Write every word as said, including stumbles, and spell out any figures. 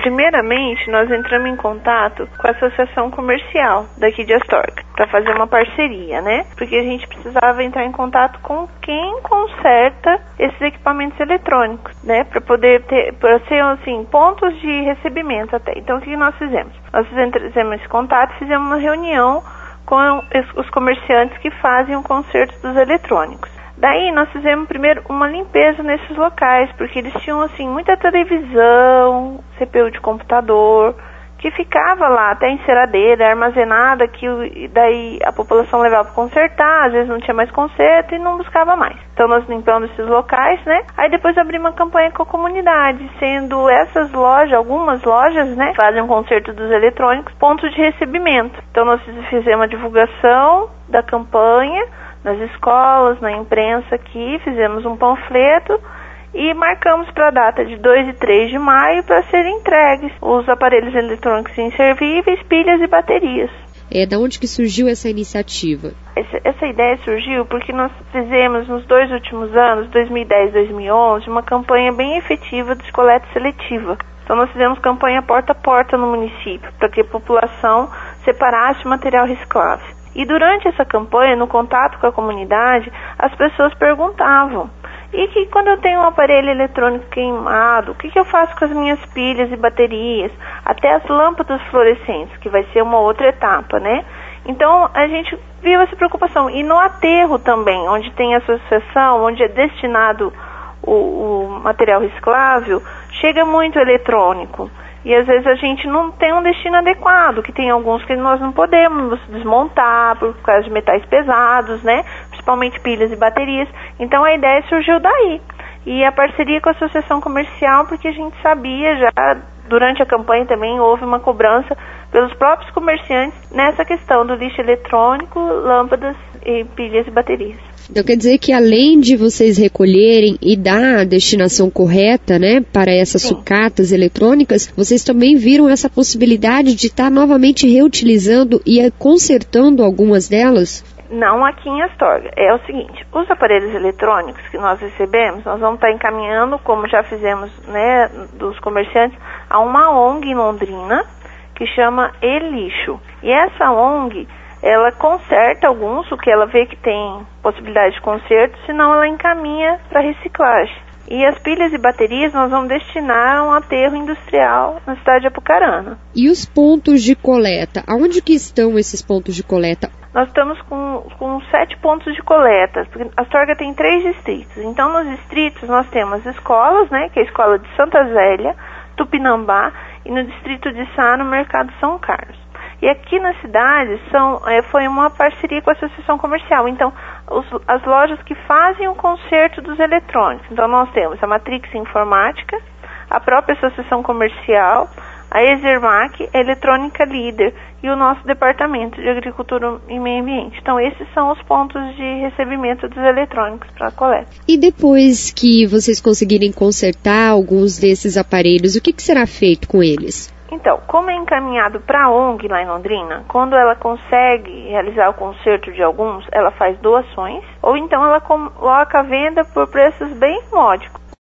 Primeiramente, nós entramos em contato com a Associação Comercial daqui de Astorga, para fazer uma parceria, né? Porque a gente precisava entrar em contato com quem conserta esses equipamentos eletrônicos, né? Para poder ter, para ser, assim, pontos de recebimento até. Então, o que nós fizemos? Nós fizemos esse contato, fizemos uma reunião com os comerciantes que fazem o conserto dos eletrônicos. Daí nós fizemos primeiro uma limpeza nesses locais, porque eles tinham assim muita televisão, C P U de computador, que ficava lá até enceradeira, armazenada, que daí a população levava para consertar, às vezes não tinha mais conserto e não buscava mais. Então nós limpamos esses locais, né? Aí depois abrimos uma campanha com a comunidade, sendo essas lojas, algumas lojas, né, fazem um conserto dos eletrônicos, pontos de recebimento. Então nós fizemos uma divulgação da campanha nas escolas, na imprensa aqui, fizemos um panfleto e marcamos para a data de dois e três de maio para serem entregues os aparelhos eletrônicos inservíveis, pilhas e baterias. É, da onde que surgiu essa iniciativa? Essa, essa ideia surgiu porque nós fizemos nos dois últimos anos, dois mil e dez e dois mil e onze, uma campanha bem efetiva de coleta seletiva. Então nós fizemos campanha porta a porta no município, para que a população separasse o material reciclável. E durante essa campanha, no contato com a comunidade, as pessoas perguntavam: e que quando eu tenho um aparelho eletrônico queimado, o que, que eu faço com as minhas pilhas e baterias? Até as lâmpadas fluorescentes, que vai ser uma outra etapa, né? Então, a gente viu essa preocupação. E no aterro também, onde tem a associação, onde é destinado o, o material reciclável, chega muito eletrônico. E às vezes a gente não tem um destino adequado, que tem alguns que nós não podemos desmontar por causa de metais pesados, né? Principalmente pilhas e baterias. Então a ideia surgiu daí. E a parceria com a Associação Comercial, porque a gente sabia já, durante a campanha também houve uma cobrança pelos próprios comerciantes nessa questão do lixo eletrônico, lâmpadas e pilhas e baterias. Então quer dizer que além de vocês recolherem e dar a destinação correta, né, para essas Sim. sucatas eletrônicas, vocês também viram essa possibilidade de estar novamente reutilizando e consertando algumas delas? Não aqui em Astorga. É o seguinte, os aparelhos eletrônicos que nós recebemos, nós vamos estar encaminhando, como já fizemos, né, dos comerciantes, a uma O N G em Londrina, que chama E-Lixo. E essa O N G, ela conserta alguns, o que ela vê que tem possibilidade de conserto, senão ela encaminha para reciclagem. E as pilhas e baterias nós vamos destinar a um aterro industrial na cidade de Apucarana. E os pontos de coleta? Aonde que estão esses pontos de coleta? Nós estamos com, com sete pontos de coleta, porque Astorga tem três distritos. Então, nos distritos nós temos escolas, né, que é a escola de Santa Zélia, Tupinambá, e no distrito de Sá, no Mercado São Carlos. E aqui na cidade são, é, foi uma parceria com a Associação Comercial. Então, os, as lojas que fazem o conserto dos eletrônicos. Então, nós temos a Matrix Informática, a própria Associação Comercial, a Exermac, a Eletrônica Líder e o nosso Departamento de Agricultura e Meio Ambiente. Então, esses são os pontos de recebimento dos eletrônicos para a coleta. E depois que vocês conseguirem consertar alguns desses aparelhos, o que, que será feito com eles? Então, como é encaminhado para a O N G lá em Londrina, quando ela consegue realizar o conserto de alguns, ela faz doações, ou então ela coloca a venda por preços bem módicos.